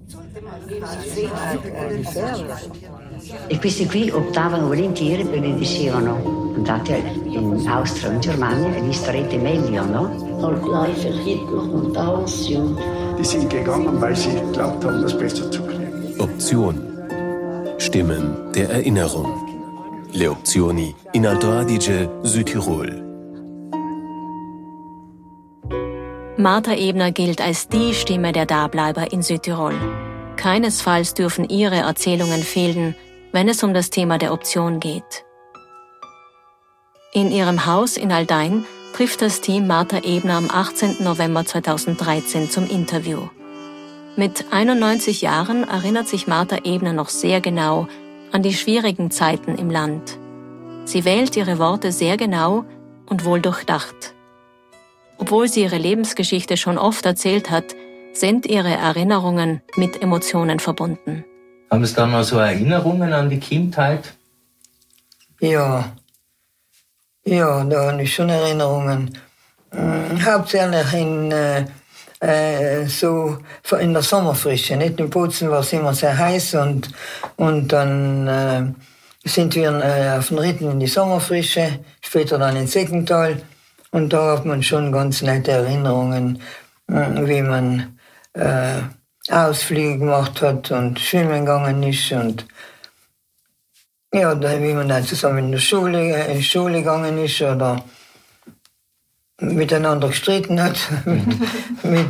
E questi qui optavano volentieri perché dicevano andate in Austria, in Germania e vi starete meglio, no? Gleich für Hitler und alles, ja. Die sind gegangen, weil sie geglaubt haben, das besser zu kriegen. Option. Stimmen der Erinnerung. Le opzioni in Alto Adige, Südtirol. Martha Ebner gilt als die Stimme der Dableiber in Südtirol. Keinesfalls dürfen ihre Erzählungen fehlen, wenn es um das Thema der Option geht. In ihrem Haus in Aldein trifft das Team Martha Ebner am 18. November 2013 zum Interview. Mit 91 Jahren erinnert sich Martha Ebner noch sehr genau an die schwierigen Zeiten im Land. Sie wählt ihre Worte sehr genau und wohl durchdacht. Obwohl sie ihre Lebensgeschichte schon oft erzählt hat, sind ihre Erinnerungen mit Emotionen verbunden. Haben Sie da noch so Erinnerungen an die Kindheit? Ja, da habe ich schon Erinnerungen. Hauptsächlich in der Sommerfrische. Nicht? In Bozen war es immer sehr heiß und dann sind wir auf den Ritten in die Sommerfrische, später dann in Seckental. Und da hat man schon ganz nette Erinnerungen, wie man Ausflüge gemacht hat und schwimmen gegangen ist und ja, wie man dann zusammen in die Schule gegangen ist oder miteinander gestritten hat. mit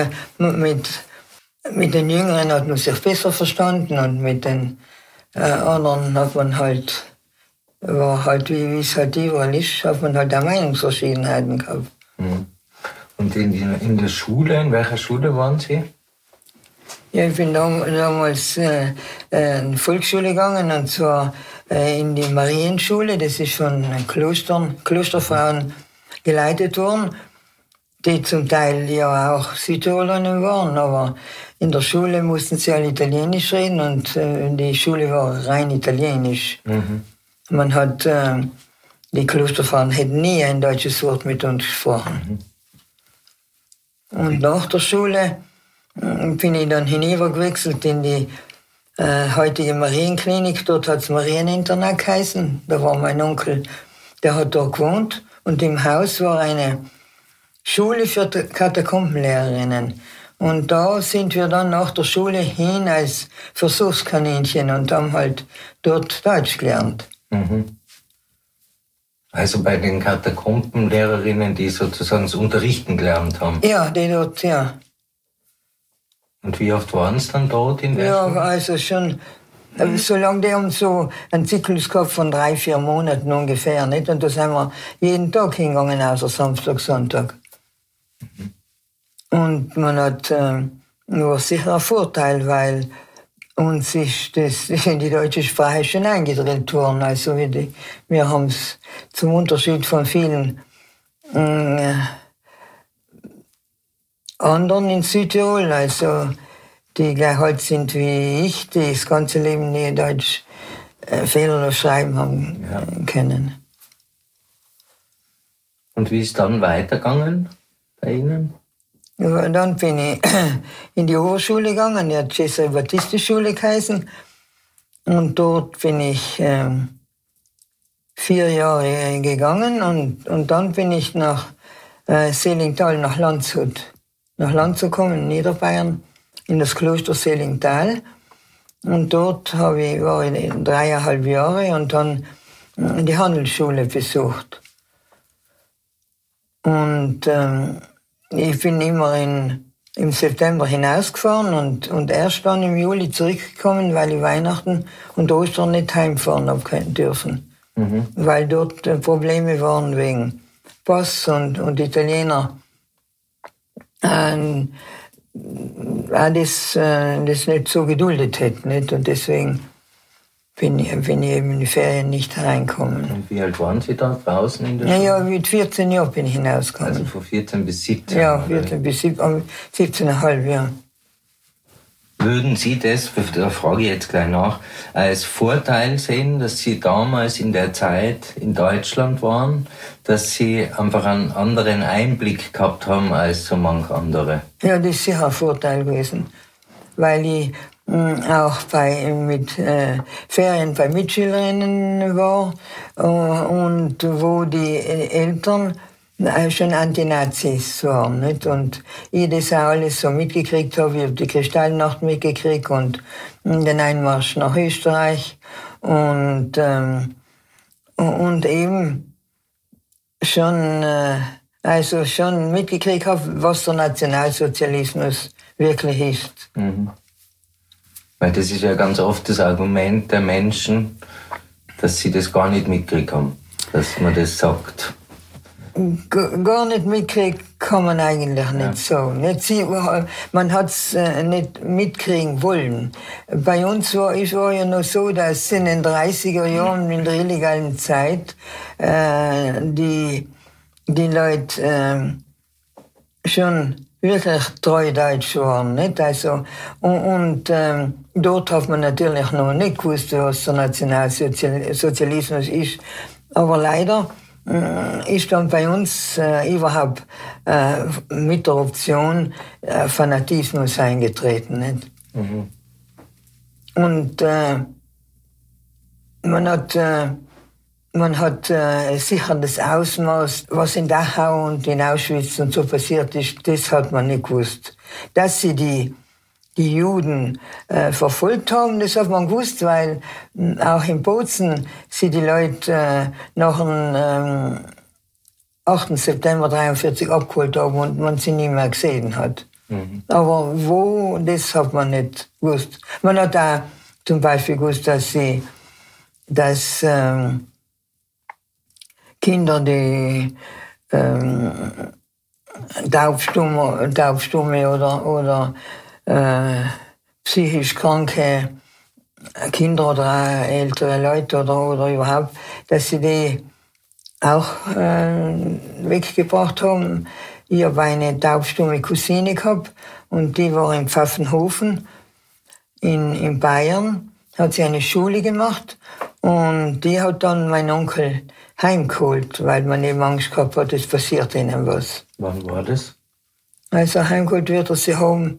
den Jüngeren hat man sich besser verstanden und mit den anderen hat man war halt, wie es halt überall ist, hat man halt auch Meinungsverschiedenheiten gehabt. Und in der Schule, in welcher Schule waren Sie? Ja, ich bin damals in die Volksschule gegangen, und zwar in die Marienschule. Das ist von Klosterfrauen geleitet worden, die zum Teil ja auch Südtirolerinnen waren, aber in der Schule mussten sie alle Italienisch reden und die Schule war rein italienisch. Man hat, die Klosterfrauen hätten nie ein deutsches Wort mit uns gesprochen. Und nach der Schule bin ich dann hinübergewechselt in die heutige Marienklinik. Dort hat es Marieninternat geheißen. Da war mein Onkel, der hat da gewohnt. Und im Haus war eine Schule für Katakombenlehrerinnen. Und da sind wir dann nach der Schule hin als Versuchskaninchen und haben halt dort Deutsch gelernt. Also bei den Katakombenlehrerinnen, die sozusagen das Unterrichten gelernt haben? Ja, die dort, ja. Und wie oft waren es dann dort in der Schule? Ja, also schon, solange die haben so einen Zyklus gehabt von 3-4 Monaten ungefähr, nicht? Und da sind wir jeden Tag hingegangen, außer Samstag, Sonntag. Und man hat nur sicher einen Vorteil, weil uns ist das in die deutsche Sprache schon eingedrillt worden. Also wir haben es zum Unterschied von vielen anderen in Südtirol, also die gleich alt sind wie ich, die das ganze Leben nie Deutsch fehlerlos schreiben haben können. Und wie ist dann weitergegangen bei Ihnen? Ja, dann bin ich in die Oberschule gegangen, die hat Jesuit-Baptisten-Schule geheißen. Und dort bin ich 4 Jahre gegangen und dann bin ich nach Selingtal, nach Landshut gekommen, in Niederbayern, in das Kloster Selingtal. Und dort war ich 3,5 Jahre und dann die Handelsschule besucht. Und ich bin immer im September hinausgefahren und erst dann im Juli zurückgekommen, weil ich Weihnachten und Ostern nicht heimfahren habe dürfen. Weil dort Probleme waren wegen Pass und Italiener. Das nicht so geduldet hätten. Nicht? Und deswegen bin ich eben in die Ferien nicht reingekommen. Und wie alt waren Sie da draußen in der Schule? Ja, mit 14 Jahren bin ich hinausgekommen. Also von 14 bis 17? Ja, 14 bis 17,5 Jahre. Würden Sie das, da frage ich jetzt gleich nach, als Vorteil sehen, dass Sie damals in der Zeit in Deutschland waren, dass Sie einfach einen anderen Einblick gehabt haben als so manch andere? Ja, das ist sicher ein Vorteil gewesen. weil ich auch mit Ferien bei Mitschülerinnen war und wo die Eltern schon Antinazis waren. Nicht? Und ich das auch alles so mitgekriegt habe. Ich habe die Kristallnacht mitgekriegt und den Einmarsch nach Österreich und eben schon mitgekriegt habe, was der Nationalsozialismus wirklich ist. Mhm. Weil das ist ja ganz oft das Argument der Menschen, dass sie das gar nicht mitgekriegt haben, dass man das sagt. Gar nicht mitkriegt kann man eigentlich nicht sagen. Man hat es nicht mitkriegen wollen. Bei uns war ja noch so, dass in den 30er Jahren, in der illegalen Zeit, die Leute schon wirklich treu Deutsch waren. Nicht? Also, und dort hat man natürlich noch nicht gewusst, was der Nationalsozialismus ist. Aber leider ist dann bei uns überhaupt mit der Option Fanatismus eingetreten. Nicht? Mhm. Und man hat sicher das Ausmaß, was in Dachau und in Auschwitz und so passiert ist, das hat man nicht gewusst. Dass sie die Juden verfolgt haben, das hat man gewusst, weil auch in Bozen sie die Leute nach dem 8. September 1943 abgeholt haben und man sie nie mehr gesehen hat. Mhm. Aber wo, das hat man nicht gewusst. Man hat auch zum Beispiel gewusst, dass Kinder, die Taubstumme oder psychisch kranke Kinder oder auch ältere Leute oder überhaupt, dass sie die auch weggebracht haben. Ich habe eine taubstumme Cousine gehabt und die war in Pfaffenhofen in Bayern, hat sie eine Schule gemacht und die hat dann mein Onkel heimgeholt, weil man eben Angst gehabt hat, es passiert ihnen was. Wann war das? Also heimgeholt wird er sie haben,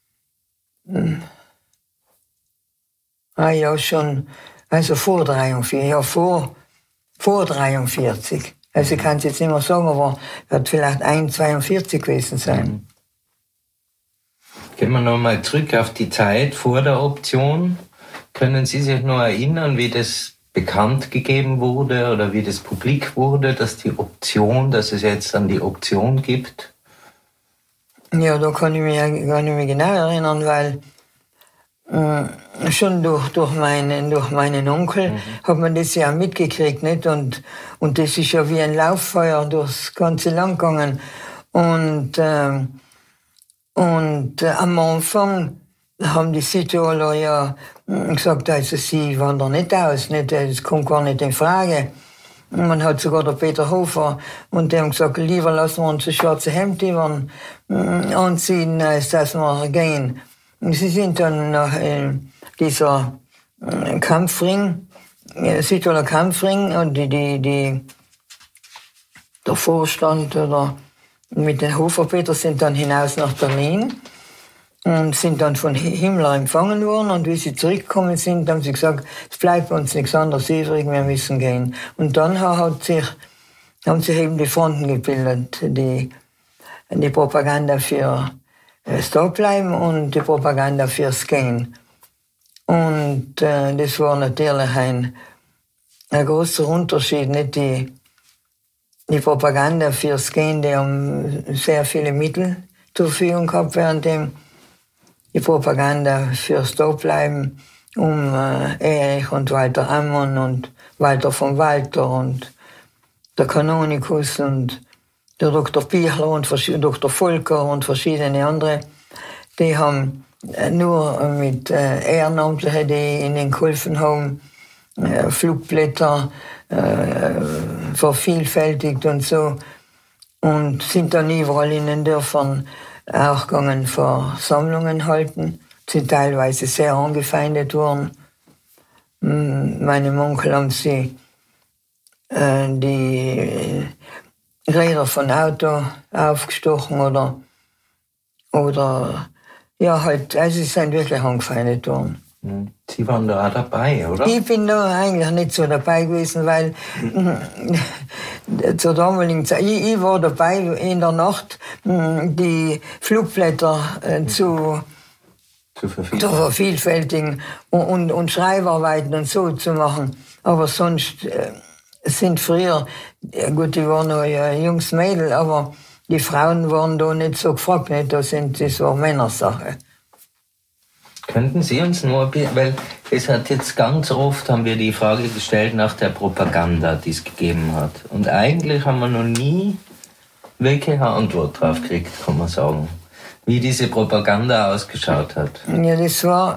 schon, also vor 43, ja, vor 43. Also ich kann es jetzt nicht mehr sagen, aber wird vielleicht 1,42 gewesen sein. Mhm. Gehen wir nochmal zurück auf die Zeit vor der Option. Können Sie sich noch erinnern, wie das bekannt gegeben wurde oder wie das publik wurde, dass es jetzt dann die Option gibt? Ja, da kann ich mich genau erinnern, weil schon durch meinen Onkel hat man das ja mitgekriegt, nicht? Und das ist ja wie ein Lauffeuer durchs ganze Land gegangen. Und am Anfang haben die Südtiroler ja gesagt, also sie wandern nicht aus, nicht? Das kommt gar nicht in Frage. Man hat sogar der Peter Hofer und die haben gesagt, lieber lassen wir uns das schwarze Hemd anziehen, als dass wir gehen. Und sie sind dann nach dieser Kampfring, Südtiroler Kampfring, und der Vorstand oder mit den Hoferpeter sind dann hinaus nach Berlin und sind dann von Himmler empfangen worden. Und wie sie zurückgekommen sind, haben sie gesagt, es bleibt uns nichts anderes übrig, wir müssen gehen. Und dann haben sich eben die Fronten gebildet, die Propaganda für das Dabbleiben und die Propaganda fürs Gehen. Und das war natürlich ein großer Unterschied. Nicht die Propaganda fürs Gehen, die haben sehr viele Mittel zur Verfügung gehabt, währenddem die Propaganda fürs Dabbleiben Erich und Walter Ammon und Walter von Walter und der Kanonikus und der Dr. Pichler und Dr. Volker und verschiedene andere, die haben nur mit Ehrenamtlichen, die ihnen geholfen haben, Flugblätter vervielfältigt und so, und sind dann überall in den Dörfern auch gegangen, Versammlungen halten, sind teilweise sehr angefeindet worden. Meinem Onkel haben sie die Räder von Auto aufgestochen oder Ja, halt, also sie sind wirklich angefeindet worden. Sie waren da auch dabei, oder? Ich bin da eigentlich nicht so dabei gewesen, weil zur damaligen Zeit, ich war dabei in der Nacht, die Flugblätter zu vervielfältigen und Schreibarbeiten und so zu machen. Aber sonst sind früher, ja gut, die waren noch ja Jungs, Mädel, aber die Frauen waren da nicht so gefragt, nicht? Das war Männersache. Könnten Sie uns nur, weil es hat jetzt ganz oft, haben wir die Frage gestellt nach der Propaganda, die es gegeben hat. Und eigentlich haben wir noch nie wirklich eine Antwort drauf gekriegt, kann man sagen. Wie diese Propaganda ausgeschaut hat. Ja, das war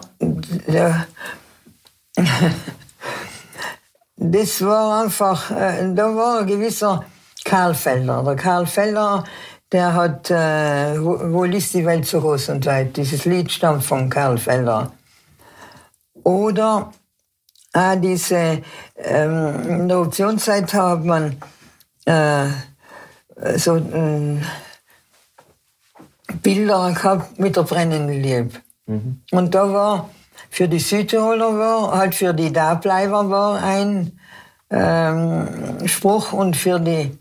einfach, da war ein gewisser Karl Felder. Der Karl Felder, der hat, wo liest die Welt so groß und weit? Dieses Lied stammt von Karl Felder. Oder diese, in der Optionszeit hat man Bilder gehabt mit der brennenden Liebe. Und da war, für die Südtiroler halt für die Dableiber war ein Spruch und für die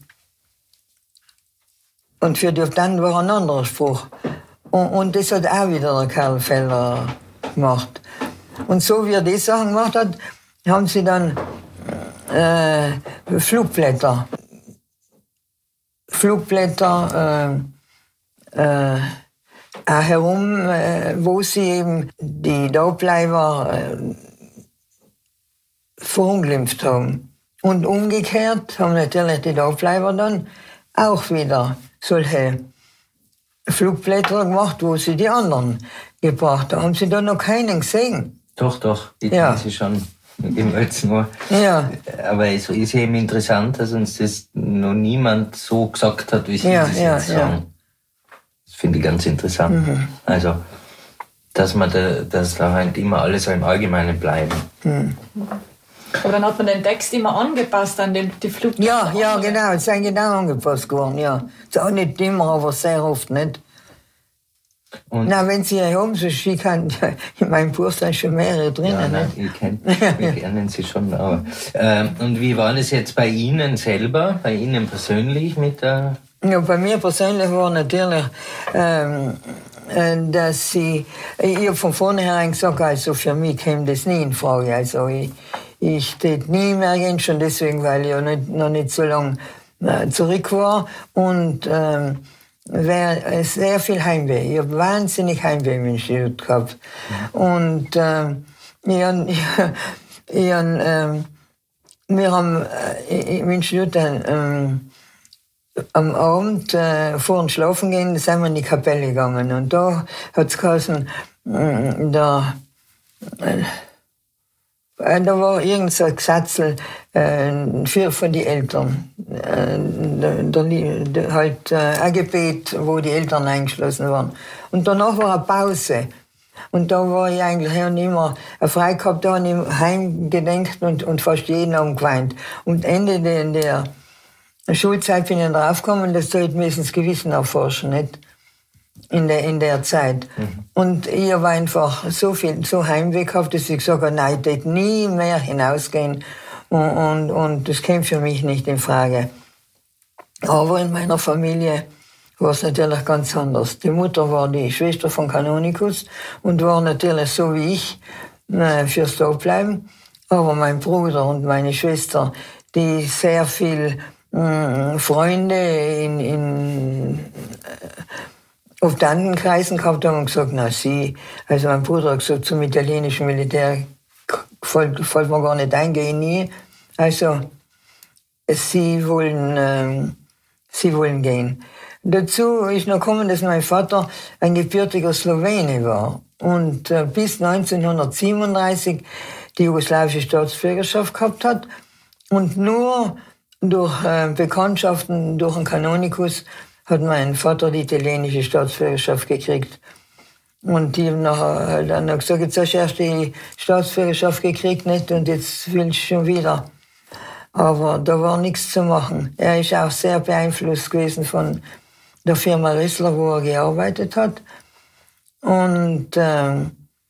dann war ein anderer Spruch. Und das hat auch wieder der Karl Felder gemacht. Und so wie er die Sachen gemacht hat, haben sie dann Flugblätter herum, wo sie eben die Daubleiber verunglimpft haben. Und umgekehrt haben natürlich die Daubleiber dann auch wieder solche Flugblätter gemacht, wo sie die anderen gebracht haben. Haben Sie da noch keinen gesehen? Doch, die kennen Sie schon. Im Ötzenmoor. Ja. Aber es ist eben interessant, dass uns das noch niemand so gesagt hat, wie Sie das jetzt sagen. Das finde ich ganz interessant. Also, dass da halt immer alles so im Allgemeinen bleiben. Aber dann hat man den Text immer angepasst an die Flut. Ja, genau, es sind genau angepasst geworden, ja. Das auch nicht immer, aber sehr oft nicht. Und na, wenn Sie haben, so schick haben, in meinem Buch sind schon mehrere drinnen. Ja, wir kennen Sie schon. Aber, und wie war das jetzt bei Ihnen selber, bei Ihnen persönlich mit der... Ja, bei mir persönlich war natürlich, dass ich habe von vornherein gesagt, also für mich käme das nie in Frage. Also ich tät nie mehr gehen, schon deswegen, weil ich ja noch nicht so lange zurück war und wäre sehr viel Heimweh. Ich habe wahnsinnig Heimweh im Institut gehabt. Und wir haben im Institut am Abend vor dem Schlafen gehen, sind wir in die Kapelle gegangen. Und da hat es geheißen, da war irgend so ein Gesatzel von den Eltern. Halt ein Gebet, wo die Eltern eingeschlossen waren. Und danach war eine Pause. Und da war ich eigentlich immer frei gehabt, da habe ich heimgedenkt und fast jeden Abend geweint. Und Ende der Schulzeit bin ich draufgekommen, dass du müssen das Gewissen erforschen, nicht? In der Zeit. Und ich habe einfach so Heimweh gehabt, dass ich gesagt habe, nein, ich werde nie mehr hinausgehen. Und das käme für mich nicht in Frage. Aber in meiner Familie war es natürlich ganz anders. Die Mutter war die Schwester von Kanonikus und war natürlich so wie ich fürs Daubleiben. Aber mein Bruder und meine Schwester, die sehr viel Freunde auf den anderen Kreisen gehabt haben und gesagt, also mein Bruder hat gesagt, zum italienischen Militär fällt mir gar nicht eingehen, nie. Also, sie wollen gehen. Dazu ist noch gekommen, dass mein Vater ein gebürtiger Slowene war und bis 1937 die jugoslawische Staatsbürgerschaft gehabt hat und nur durch Bekanntschaften, durch den Kanonikus, hat mein Vater die italienische Staatsbürgerschaft gekriegt. Und die haben nachher dann gesagt, jetzt hast du erst die Staatsbürgerschaft gekriegt, nicht? Und jetzt willst du schon wieder. Aber da war nichts zu machen. Er ist auch sehr beeinflusst gewesen von der Firma Rissler, wo er gearbeitet hat. Und da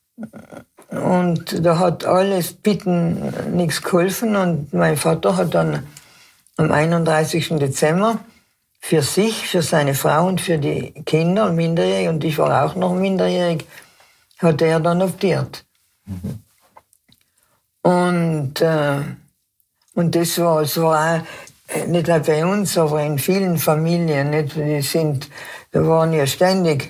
hat alles Bitten nichts geholfen. Und mein Vater hat dann am 31. Dezember für sich, für seine Frau und für die Kinder, minderjährig, und ich war auch noch minderjährig, hat er dann adoptiert. Mhm. Und das war, es war auch, nicht nur bei uns, aber in vielen Familien, nicht? Da waren ja ständig,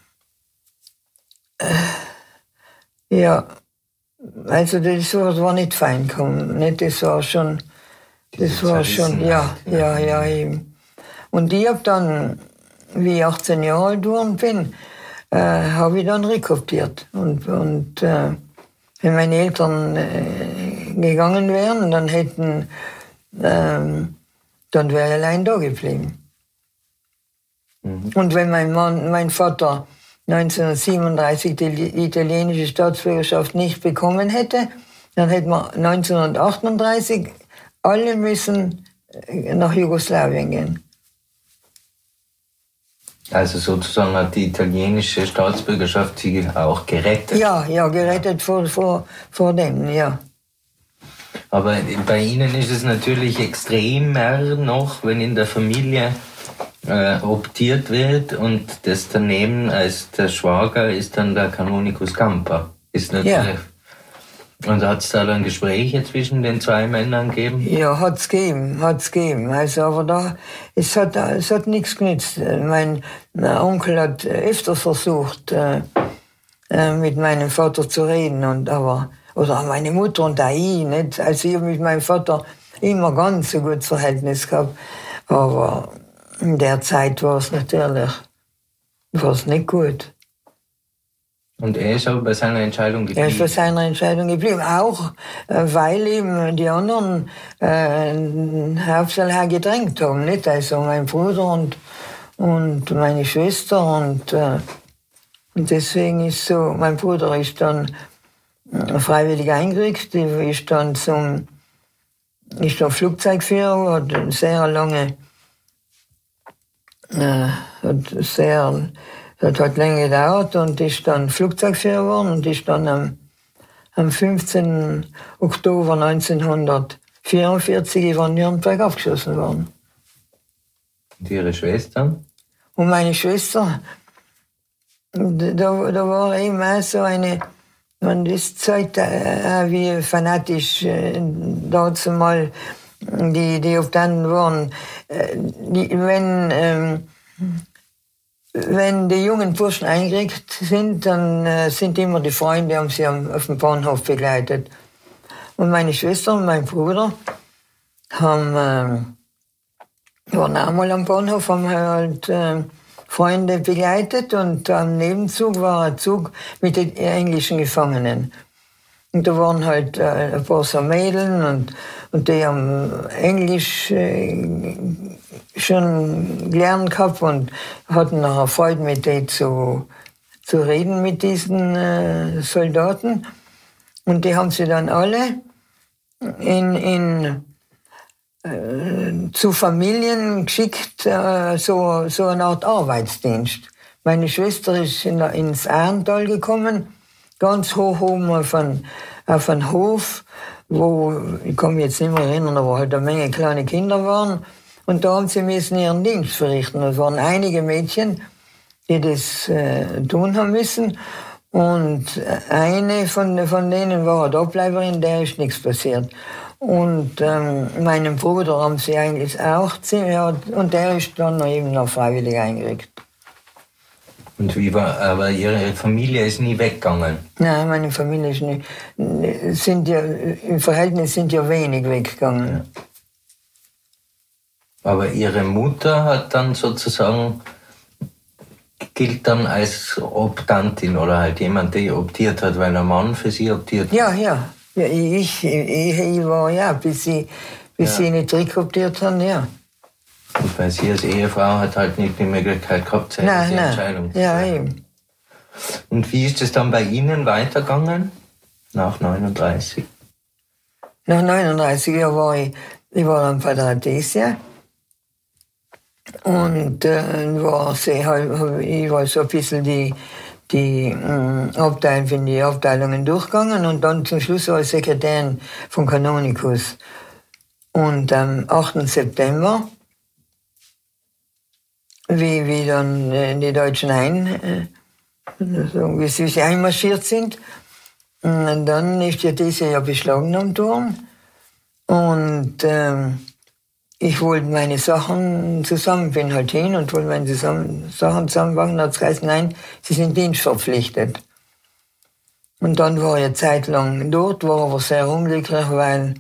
ja, also das war nicht fein gekommen, nicht? Das war schon, ja, eben. Und ich habe dann, wie ich 18 Jahre alt geworden bin, habe ich dann rekoptiert. Und wenn meine Eltern gegangen wären, dann wäre ich allein da geblieben. Mhm. Und wenn mein Vater 1937 die italienische Staatsbürgerschaft nicht bekommen hätte, dann hätten wir 1938 alle müssen nach Jugoslawien gehen. Also sozusagen hat die italienische Staatsbürgerschaft sie auch gerettet? Ja, gerettet vor dem, ja. Aber bei Ihnen ist es natürlich extremer noch, wenn in der Familie optiert wird und das daneben als der Schwager ist dann der Kanonikus Camper. Ist natürlich. Ja. Und hat es da dann Gespräche zwischen den zwei Männern gegeben? Ja, hat's gegeben. Also, aber es hat nichts genützt. Mein Onkel hat öfters versucht, mit meinem Vater zu reden, oder meine Mutter und auch ich, nicht? Also ich habe mit meinem Vater immer ganz so gutes Verhältnis gehabt, aber in der Zeit war es natürlich nicht gut. Und er ist aber bei seiner Entscheidung geblieben? Er ist bei seiner Entscheidung geblieben, auch weil eben die anderen hauptsächlich gedrängt haben, nicht? Also mein Bruder und meine Schwester und deswegen ist so, mein Bruder ist dann freiwillig eingerückt, ist dann Flugzeugführer, hat sehr lange das hat länger gedauert und ist dann Flugzeugführer geworden und ist dann am 15. Oktober 1944 über Nürnberg abgeschossen worden. Und Ihre Schwester? Und meine Schwester, da war eben auch so eine, man das zeigt wie fanatisch dazu mal die Optanten waren. Wenn die jungen Burschen eingerückt sind, dann sind immer die Freunde, haben sie auf dem Bahnhof begleitet. Und meine Schwester und mein Bruder waren auch mal am Bahnhof, haben halt Freunde begleitet und am Nebenzug war ein Zug mit den englischen Gefangenen. Und da waren halt ein paar so Mädeln und die haben Englisch schon gelernt gehabt und hatten nachher Freude mit denen zu reden, mit diesen Soldaten. Und die haben sie dann alle zu Familien geschickt, so eine Art Arbeitsdienst. Meine Schwester ist ins Ahrntal gekommen, ganz hoch oben auf einen Hof, wo, ich kann mich jetzt nicht mehr erinnern, aber halt eine Menge kleine Kinder waren. Und da haben sie müssen ihren Dienst verrichten. Es waren einige Mädchen, die das tun haben müssen. Und eine von denen war eine Doppleiberin, der ist nichts passiert. Und meinem Bruder haben sie eigentlich auch, und der ist dann eben noch freiwillig eingerückt. Und aber Ihre Familie ist nie weggegangen? Nein, meine Familie ist nicht. Im Verhältnis sind ja wenig weggegangen. Ja. Aber Ihre Mutter hat dann sozusagen, gilt dann als Optantin oder halt jemand, der optiert hat, weil ein Mann für sie optiert hat? Ja. Ich war, ja, bis sie nicht rekoptiert haben, ja. Und weil sie als Ehefrau hat halt nicht die Möglichkeit gehabt, diese Entscheidung zu treffen. Ja, eben. Und wie ist es dann bei Ihnen weitergegangen, nach 39? Nach 39 war ich dann bei der Adesia. Und ich war so ein bisschen die bin die Abteilungen durchgegangen und dann zum Schluss war ich Sekretärin von Kanonikus. Und am 8. September, wie dann die Deutschen wie sie einmarschiert sind, und dann ist ja diese ja beschlagnahmt worden. Und ich wollte meine Sachen zusammen, bin halt hin und wollte meine Sachen zusammenpacken. Dann hat es geheißen, nein, Sie sind dienstverpflichtet. Und dann war ich eine Zeit lang dort, war aber sehr unglücklich, weil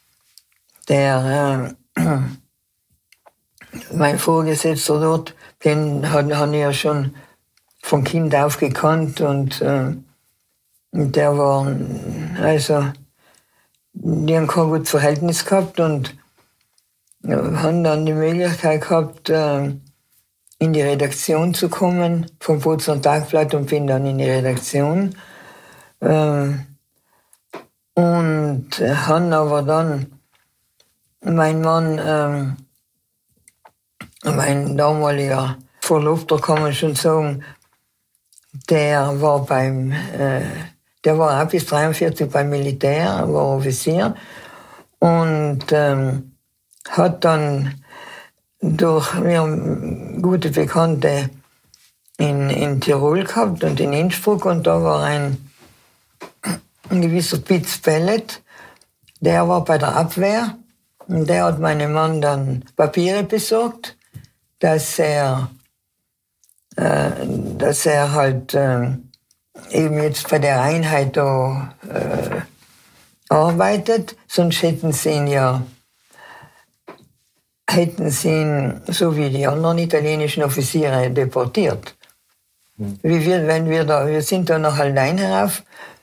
mein Vorgesetzter dort, den habe ich ja schon von Kind auf gekannt und der war, also, die haben kein gutes Verhältnis gehabt und haben dann die Möglichkeit gehabt, in die Redaktion zu kommen, vom Bozener Tagblatt, und bin dann in die Redaktion. Und haben aber dann mein Mann, mein damaliger Verlobter, kann man schon sagen, der war auch bis 43 beim Militär, war Offizier und hat dann durch gute Bekannte in Tirol gehabt und in Innsbruck, und da war ein gewisser Pitz Pellet, der war bei der Abwehr und der hat meinem Mann dann Papiere besorgt, dass er halt eben jetzt bei der Einheit da arbeitet, sonst hätten sie ihn, so wie die anderen italienischen Offiziere, deportiert. Wir sind da nach Haldein herauf.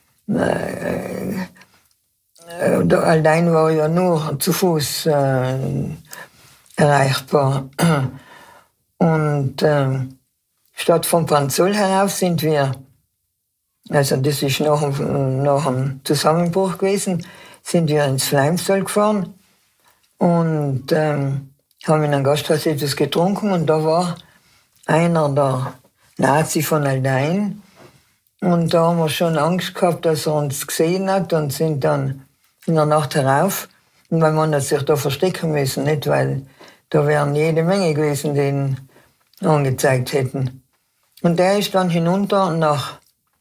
Haldein war ja nur zu Fuß erreichbar. Und statt von Branzoll herauf sind wir, also das ist nach dem Zusammenbruch gewesen, sind wir ins Fleimstal gefahren und haben in einem Gasthaus etwas getrunken, und da war einer der Nazi von Haldein, und da haben wir schon Angst gehabt, dass er uns gesehen hat, und sind dann in der Nacht herauf, und mein Mann hat sich da verstecken müssen, nicht, weil da wären jede Menge gewesen, die ihn angezeigt hätten. Und der ist dann hinunter nach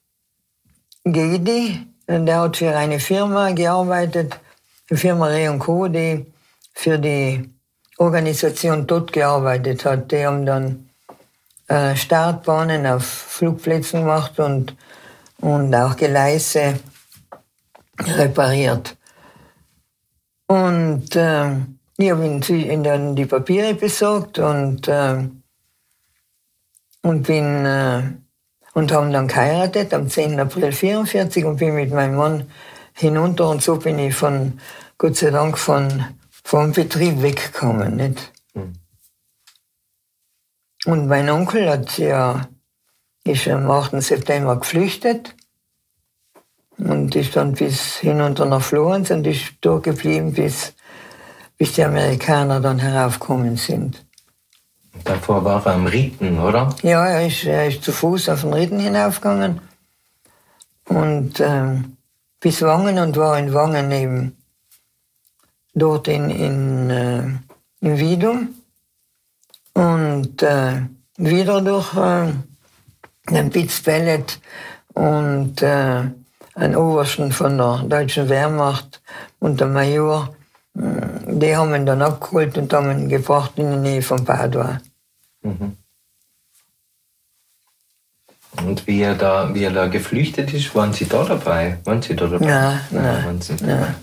Gedi, und der hat für eine Firma gearbeitet, die Firma Re & Co., die für die Organisation dort gearbeitet hat. Die haben dann Startbahnen auf Flugplätzen gemacht und auch Gleise repariert. Und ich habe ihnen dann die Papiere besorgt und haben dann geheiratet am 10. April 1944 und bin mit meinem Mann hinunter, und so bin ich Gott sei Dank vom Betrieb weggekommen. Nicht? Mhm. Und mein Onkel ist am 8. September geflüchtet und ist dann bis hinunter nach Florenz und ist dort geblieben, bis die Amerikaner dann heraufgekommen sind. Davor war er am Ritten, oder? Ja, er ist zu Fuß auf den Ritten hinaufgegangen und bis Wangen, und war in Wangen eben dort in Wiedum und wieder durch einen Pitz Pellet und einen Obersten von der deutschen Wehrmacht und der Major, die haben ihn dann abgeholt und haben ihn gebracht in die Nähe von Padua. Mhm. Und wie er da geflüchtet ist, waren Sie da dabei? Nein.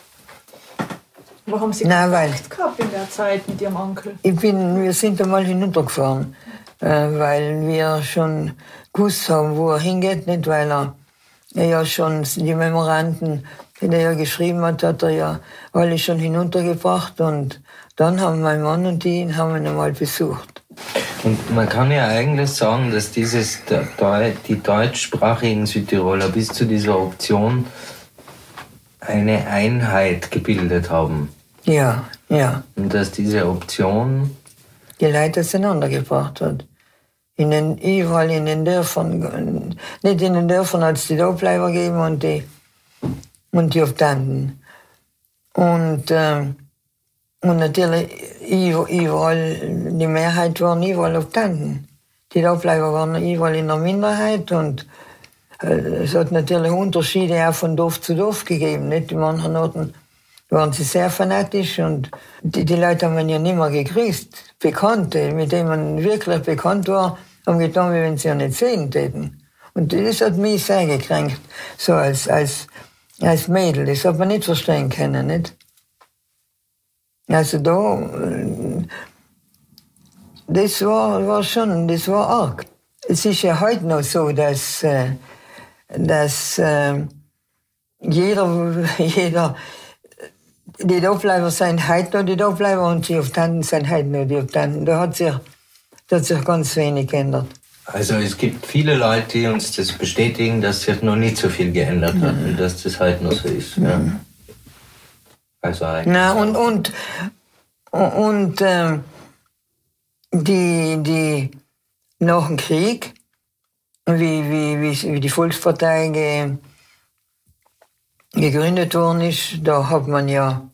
Wo haben Sie Kontakt gehabt in der Zeit mit Ihrem Onkel? Wir sind einmal hinuntergefahren, weil wir schon gewusst haben, wo er hingeht, nicht, weil er ja schon die Memoranden, die er ja geschrieben hat er ja alle schon hinuntergebracht, und dann haben mein Mann und ihn einmal besucht. Und man kann ja eigentlich sagen, dass die deutschsprachigen Südtiroler bis zu dieser Option eine Einheit gebildet haben. Ja. Und dass diese Option die Leute auseinandergebracht hat. Überall in den Dörfern, nicht in den Dörfern hat es die Daubleiber gegeben und die Optanten. Und natürlich überall, die Mehrheit waren überall Optanten. Die Daubleiber waren überall in der Minderheit und es hat natürlich Unterschiede auch von Dorf zu Dorf gegeben. Nicht? In manchen Orten waren sie sehr fanatisch und die Leute haben ja nicht mehr gegrüßt. Bekannte, mit denen man wirklich bekannt war, haben getan, wie wenn sie ja nicht sehen täten. Und das hat mich sehr gekränkt, so als Mädel. Das hat man nicht verstehen können, nicht? Also das war arg. Es ist ja heute noch so, dass jeder die Daubleiber sind heute noch die Daubleiber und die Optanten sind heute noch die Optanten. Da hat sich ganz wenig geändert. Also es gibt viele Leute, die uns das bestätigen, dass sich noch nicht so viel geändert hat und dass das heute noch so ist. Ja. Also eigentlich. Die nach dem Krieg, wie die Volkspartei gegründet worden ist, da hat man ja,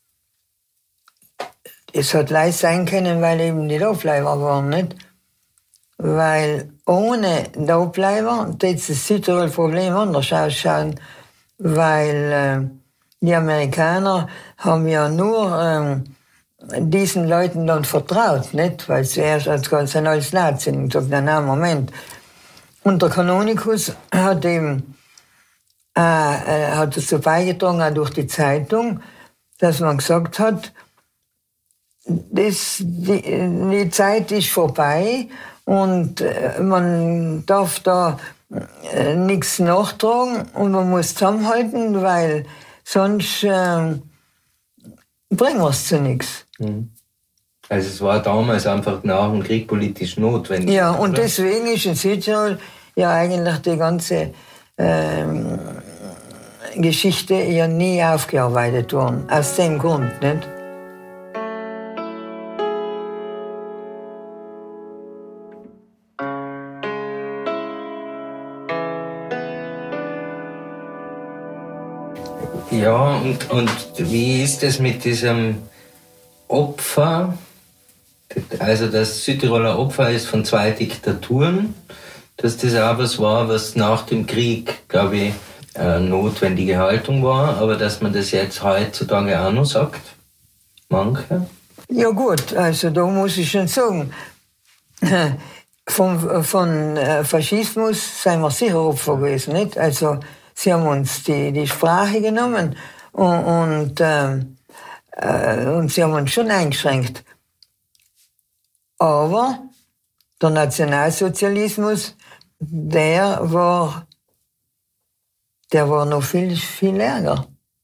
es hat leicht sein können, weil eben die Daubleiber waren, nicht? Weil ohne Daubleiber das Südtirol-Problem anders ausschauen, weil die Amerikaner haben ja nur diesen Leuten dann vertraut, nicht? Weil sie erst als Nazi und gesagt, na Moment. Und der Kanonikus hat eben hat dazu beigetragen, auch durch die Zeitung, dass man gesagt hat, die Zeit ist vorbei und man darf da nichts nachtragen und man muss zusammenhalten, weil sonst bringen wir es zu nichts. Also es war damals einfach nach dem Krieg politisch notwendig. Ja, und oder? Deswegen ist in Südtirol ja eigentlich die ganze Geschichte ja nie aufgearbeitet worden. Aus dem Grund, nicht? Ja, und wie ist es mit diesem Opfer? Also das Südtiroler Opfer ist von 2 Diktaturen, dass das auch was war, was nach dem Krieg, glaube ich, notwendige Haltung war, aber dass man das jetzt heutzutage auch noch sagt, manche. Ja gut, also da muss ich schon sagen, von Faschismus sind wir sicher Opfer gewesen, nicht? Also sie haben uns die Sprache genommen und sie haben uns schon eingeschränkt. Aber der Nationalsozialismus, der war noch viel, viel ärger.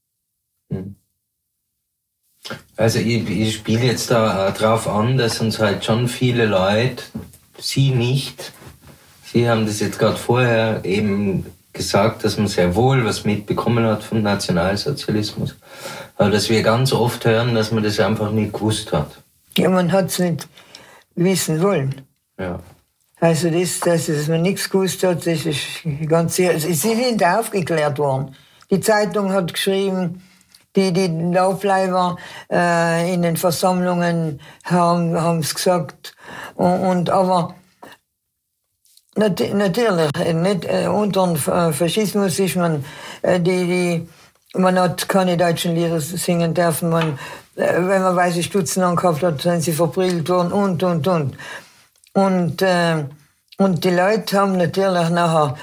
Also ich spiele jetzt da drauf an, dass uns halt schon viele Leute, Sie nicht, Sie haben das jetzt gerade vorher eben gesagt, dass man sehr wohl was mitbekommen hat vom Nationalsozialismus, aber dass wir ganz oft hören, dass man das einfach nicht gewusst hat. Ja, man hat es nicht wissen wollen. Ja. Also dass man nichts gewusst hat, das ist ganz sicher. Sie sind aufgeklärt worden. Die Zeitung hat geschrieben, die Daubleiber in den Versammlungen haben es gesagt. Aber natürlich, nicht, unter dem Faschismus ist man, man hat keine deutschen Lieder singen dürfen, wenn man weiße Stutzen angehabt hat, sind sie verprügelt worden und. Und die Leute haben natürlich nachher,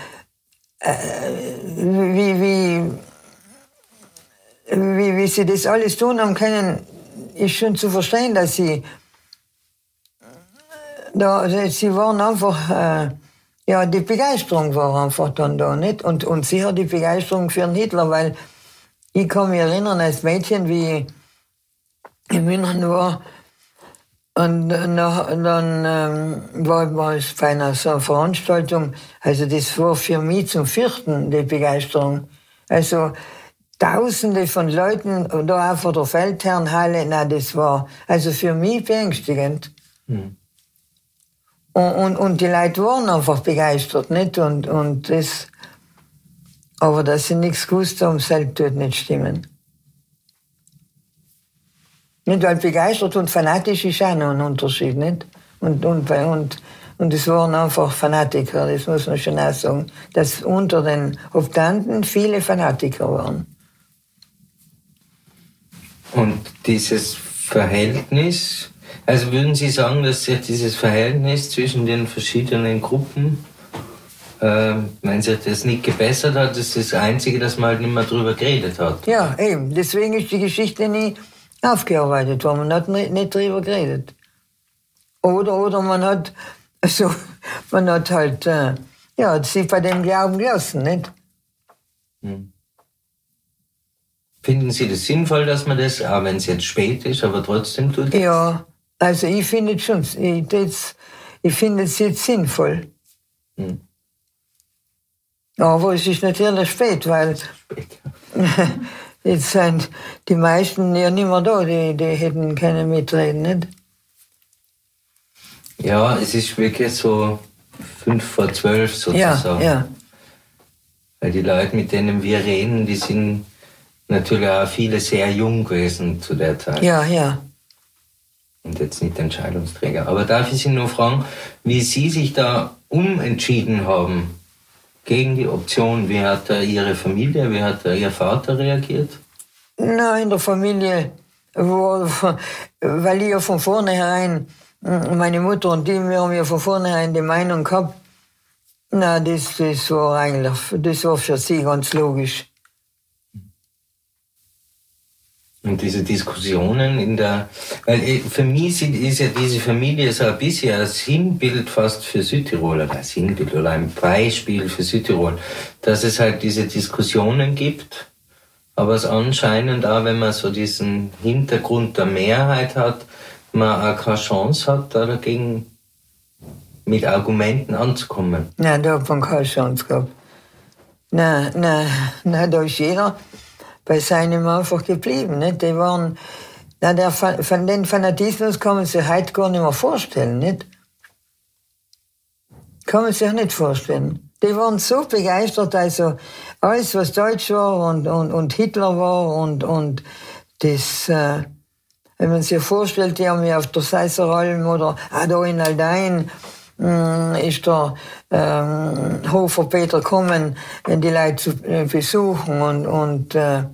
wie sie das alles tun haben können, ist schon zu verstehen, dass sie waren einfach, die Begeisterung war einfach dann da, nicht? Und sicher die Begeisterung für den Hitler, weil ich kann mich erinnern, als Mädchen, wie ich in München war, und dann war es bei einer so einer Veranstaltung, also das war für mich zum Fürchten, die Begeisterung. Also Tausende von Leuten da auch vor der Feldherrnhalle, das war also für mich beängstigend. Und die Leute waren einfach begeistert, nicht? Aber dass sie nichts gewusst haben, selbst tut nicht stimmen. Nicht, weil begeistert und fanatisch ist auch noch ein Unterschied, nicht? Und es waren einfach Fanatiker, das muss man schon auch sagen, dass unter den Optanten viele Fanatiker waren. Und dieses Verhältnis, also würden Sie sagen, dass sich dieses Verhältnis zwischen den verschiedenen Gruppen, wenn sich das nicht gebessert hat, ist das Einzige, dass man halt nicht mehr drüber geredet hat? Ja, eben. Deswegen ist die Geschichte nie aufgearbeitet worden. Man hat nicht drüber geredet. Oder man hat halt, sie bei dem Glauben gelassen, nicht? Finden Sie das sinnvoll, dass man das, auch wenn es jetzt spät ist, aber trotzdem tut? Ja, also ich finde es schon, ich finde es jetzt sinnvoll. Aber es ist natürlich spät, weil jetzt sind die meisten ja nicht mehr da, die hätten können mitreden, nicht? Ja, es ist wirklich so 11:55 sozusagen. Ja. Weil die Leute, mit denen wir reden, die sind natürlich auch viele sehr jung gewesen zu der Zeit. Ja. Und jetzt nicht Entscheidungsträger. Aber darf ich Sie nur fragen, wie Sie sich da umentschieden haben gegen die Option? Wie hat da Ihre Familie, wie hat da Ihr Vater reagiert? Na, in der Familie, weil ich ja von vornherein, meine Mutter und die, wir haben ja von vornherein die Meinung gehabt, na, das war für sie ganz logisch. Und diese Diskussionen weil für mich ist ja diese Familie so ein bisschen ein Sinnbild fast für Südtirol, oder ein Sinnbild oder ein Beispiel für Südtirol, dass es halt diese Diskussionen gibt, aber es anscheinend auch, wenn man so diesen Hintergrund der Mehrheit hat, man auch keine Chance hat, da dagegen mit Argumenten anzukommen. Nein, da hat man keine Chance gehabt. Nein, da ist jeder bei seinem einfach geblieben. Nicht? Die waren, von den Fanatismus kann man sich heute gar nicht mehr vorstellen. Nicht? Kann man sich nicht vorstellen. Die waren so begeistert, also alles, was Deutsch war und Hitler war und das, wenn man sich vorstellt, die haben ja auf der Seiseralm oder auch da in Aldein, ist der Hofer Peter gekommen, die Leute zu besuchen und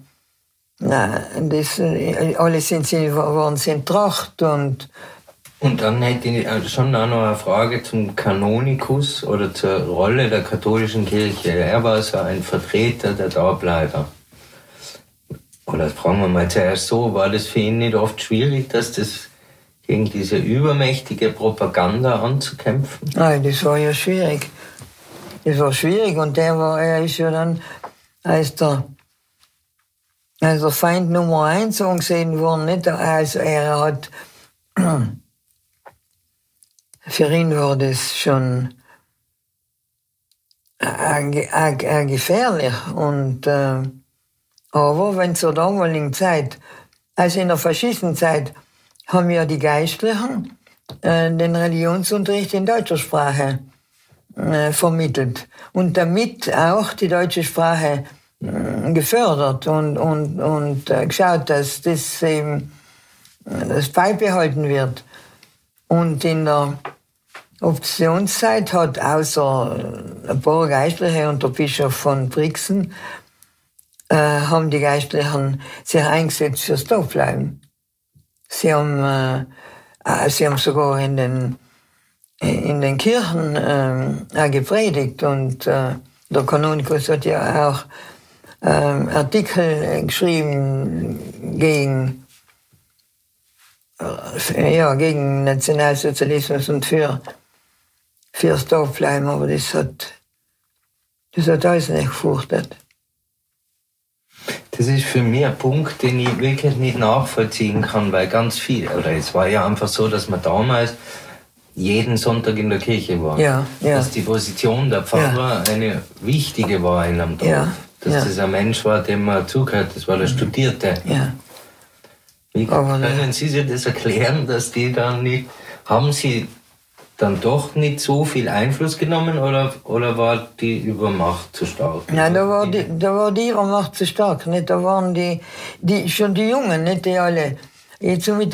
alle waren sie in Tracht und dann hätte ich schon auch noch eine Frage zum Kanonikus oder zur Rolle der katholischen Kirche. Er war so ein Vertreter der Dableiber. Oder fragen wir mal zuerst so, war das für ihn nicht oft schwierig, gegen diese übermächtige Propaganda anzukämpfen? Nein, das war ja schwierig. Das war schwierig und er ist ja dann als der Feind Nummer 1 angesehen worden. Nicht? Also er hat, für ihn war das schon gefährlich. Und, aber wenn zur damaligen Zeit, also in der Faschistenzeit, haben ja die Geistlichen den Religionsunterricht in deutscher Sprache vermittelt und damit auch die deutsche Sprache gefördert und geschaut, dass das eben das beibehalten wird. Und in der Optionszeit hat außer ein paar Geistliche und der Bischof von Brixen haben die Geistlichen sich eingesetzt fürs Dableiben. Sie haben sogar in den Kirchen gepredigt und der Kanonikus hat ja auch Artikel geschrieben gegen Nationalsozialismus und fürs Dableiben, aber das hat alles nicht gefruchtet. Das ist für mich ein Punkt, den ich wirklich nicht nachvollziehen kann, weil ganz viel, oder es war ja einfach so, dass man damals jeden Sonntag in der Kirche war. Ja. Dass die Position der Pfarrer eine wichtige war in einem Dorf. Ja. Dass das ein Mensch war, dem man zugehört, das war der Studierte. Ja. Wie können Sie sich das erklären, dass die dann nicht, haben Sie dann doch nicht so viel Einfluss genommen oder war die Übermacht zu stark? Nein, da war die Übermacht zu stark. Nicht? Da waren schon die Jungen, nicht die alle. Jetzt mit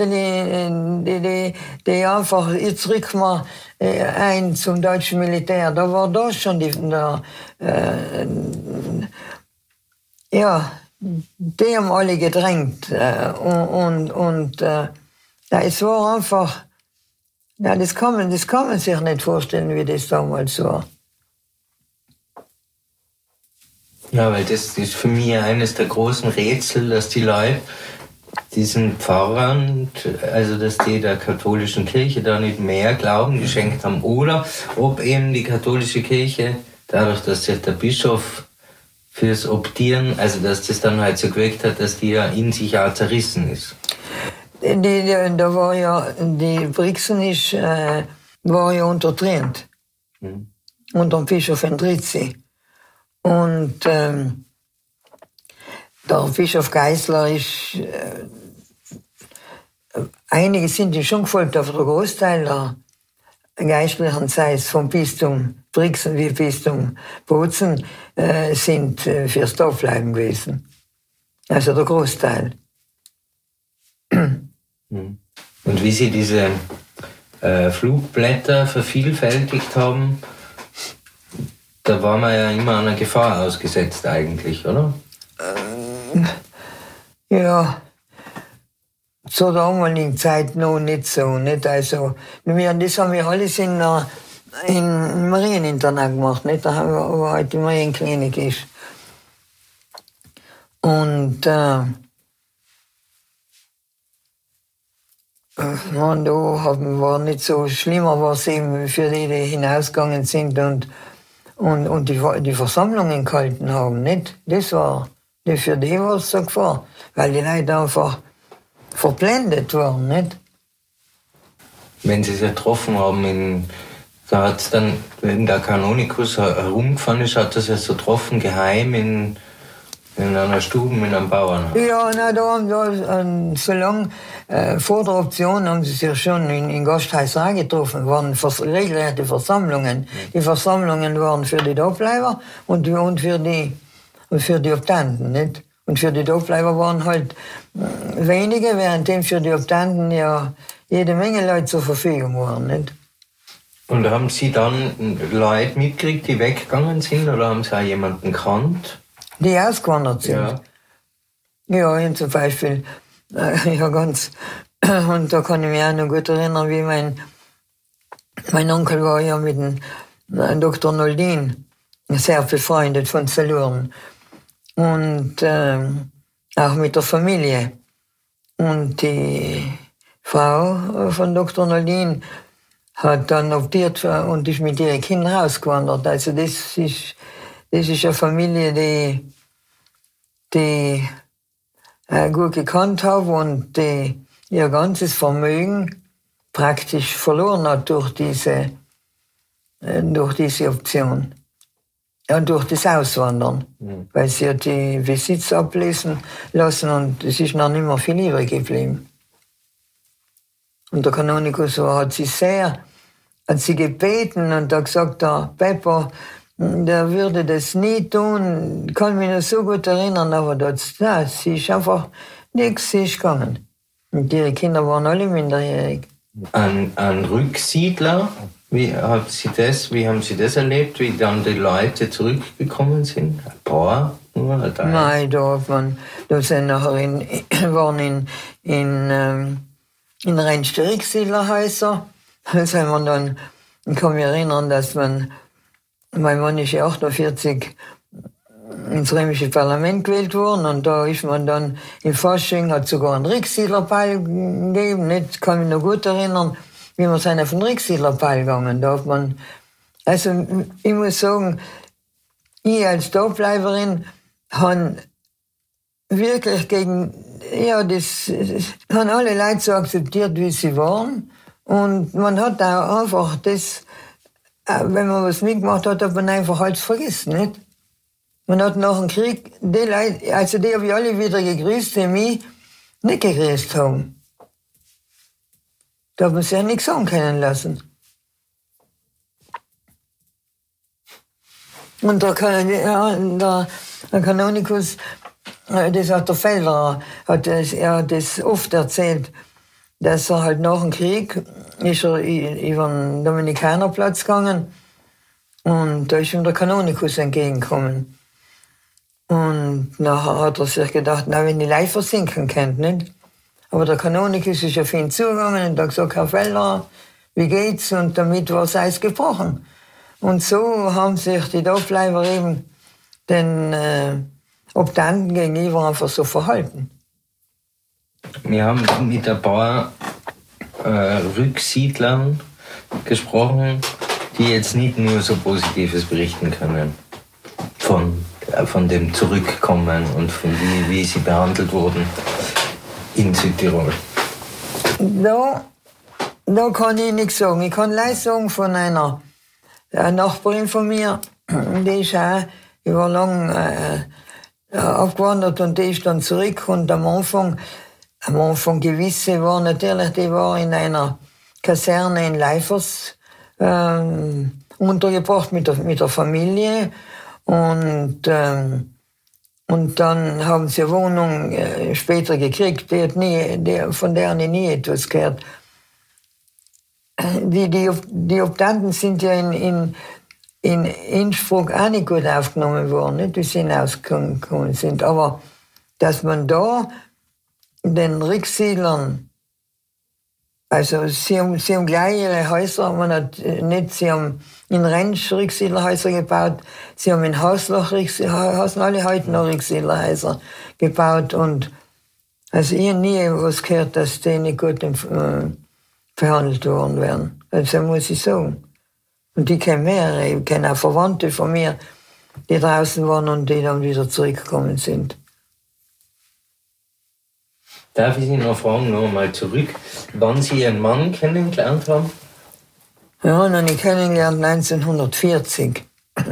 die einfach, jetzt rücken wir ein zum deutschen Militär. Da war da schon die haben alle gedrängt. Es war einfach, ja, das kann man sich nicht vorstellen, wie das damals war. Ja, weil das ist für mich eines der großen Rätsel, dass die Leute diesen Pfarrern, also dass die der katholischen Kirche da nicht mehr Glauben geschenkt haben oder ob eben die katholische Kirche, dadurch, dass sich der Bischof fürs Optieren, also dass das dann halt so gewirkt hat, dass die ja in sich auch zerrissen ist. Da war ja, die Brixen war ja untertrennt. Unter dem Bischof Endrizzi. Und der Bischof Geisler ist, einige sind ihm schon gefolgt, aber der Großteil der Geistlichen, sei es vom Bistum Brixen wie Bistum Bozen, sind fürs Dorfbleiben gewesen. Also der Großteil. Und wie Sie diese Flugblätter vervielfältigt haben, da war man ja immer einer Gefahr ausgesetzt eigentlich, oder? Ja, zur damaligen Zeit noch nicht so. Nicht? Also, das haben wir alles in Marieninternat gemacht, nicht? Da haben wir, wo heute die Marienklinik ist. Und da war nicht so schlimmer, was eben für die hinausgegangen sind und die Versammlungen gehalten haben, nicht? Für die war es so Gefahr, weil die Leute einfach verblendet waren, nicht? Wenn Sie sich getroffen haben, da hat es dann, wenn der Kanonikus herumgefahren ist, hat das ja so getroffen, geheim in einer Stube mit einem Bauern. Ja, nein, so lange vor der Option haben sie sich schon in Gasthäusern getroffen, waren regelrechte Versammlungen. Die Versammlungen waren für die Dorfbleiber und für die Optanten, nicht? Und für die Dorfbleiber waren halt wenige, währenddem für die Optanten ja jede Menge Leute zur Verfügung waren, nicht? Und haben Sie dann Leute mitgekriegt, die weggegangen sind, oder haben Sie auch jemanden gekannt? Die ausgewandert sind? Ja, zum Beispiel, und da kann ich mich auch noch gut erinnern, wie mein Onkel war ja mit dem Dr. Noldin sehr befreundet von Salurn. Und auch mit der Familie. Und die Frau von Dr. Noldin hat dann optiert und ist mit ihren Kindern ausgewandert. Also das ist eine Familie, die gut gekannt habe und die ihr ganzes Vermögen praktisch verloren hat durch diese Option. Ja, und durch das Auswandern. Weil sie hat die Besitz ablesen lassen und es ist noch nicht mehr viel übrig geblieben. Und der Kanonikus hat sie gebeten und hat gesagt, der Pepper, der würde das nie tun, kann mich noch so gut erinnern, aber sie ist einfach nichts, sie ist gegangen. Und ihre Kinder waren alle minderjährig. Ein Rücksiedler, wie haben Sie das erlebt, wie dann die Leute zurückgekommen sind? Ein paar? Nur ein Teil? Nein, da sind nachher waren in reinste Rücksiedlerhäuser. Das haben wir dann, ich kann mich erinnern, dass mein Mann ist ja 48 ins römische Parlament gewählt worden und da ist man dann in Fasching, hat sogar einen Rücksiedlerball gegeben, nicht, kann mich noch gut erinnern, wie wir sind auf den Rücksiedlerball gegangen. Da hat man, also ich muss sagen, ich als Dorfbleiberin habe wirklich haben alle Leute so akzeptiert, wie sie waren. Und man hat auch einfach das, wenn man was mitgemacht hat, hat man einfach alles vergessen, nicht? Man hat nach dem Krieg die Leute, also die habe ich alle wieder gegrüßt, die mich nicht gegrüßt haben. Da hat man sich ja nichts sagen können lassen. Und der Kanonikus, das hat der Felder, er hat das oft erzählt, dass er halt nach dem Krieg ist er über den Dominikanerplatz gegangen und da ist ihm der Kanonikus entgegengekommen. Und nachher hat er sich gedacht, na, wenn die Leute versinken könnt, nicht? Aber der Kanonikus ist auf ihn zugegangen und hat gesagt, Herr Felder, wie geht's? Und damit war es Eis gebrochen. Und so haben sich die Dorfleiber eben den Obdanten gegenüber einfach so verhalten. Wir haben mit ein paar Rücksiedlern gesprochen, die jetzt nicht nur so Positives berichten können von dem Zurückkommen und von wie sie behandelt wurden in Südtirol. Da kann ich nichts sagen. Ich kann leider sagen von einer Nachbarin von mir, die ist auch über lang abgewandert und die ist dann zurück und am Anfang gewisse waren natürlich, die war in einer Kaserne in Leifers untergebracht mit der Familie und dann haben sie eine Wohnung später gekriegt, von der ich nie etwas gehört. Die Obdanten sind ja in Innsbruck auch nicht gut aufgenommen worden, nicht? Die sind ausgekommen sind. Aber dass man da den Rücksiedlern, also sie haben gleich ihre Häuser, sie haben in Rentsch Rücksiedlerhäuser gebaut, sie haben in Haslach alle heute noch Rücksiedlerhäuser gebaut und also ich habe nie was gehört, dass die nicht gut behandelt worden werden. Also muss ich sagen. Und ich kenne mehrere, ich kenne auch Verwandte von mir, die draußen waren und die dann wieder zurückgekommen sind. Darf ich Sie noch fragen, noch einmal zurück, wann Sie Ihren Mann kennengelernt haben? Ja, dann habe ich kennengelernt 1940.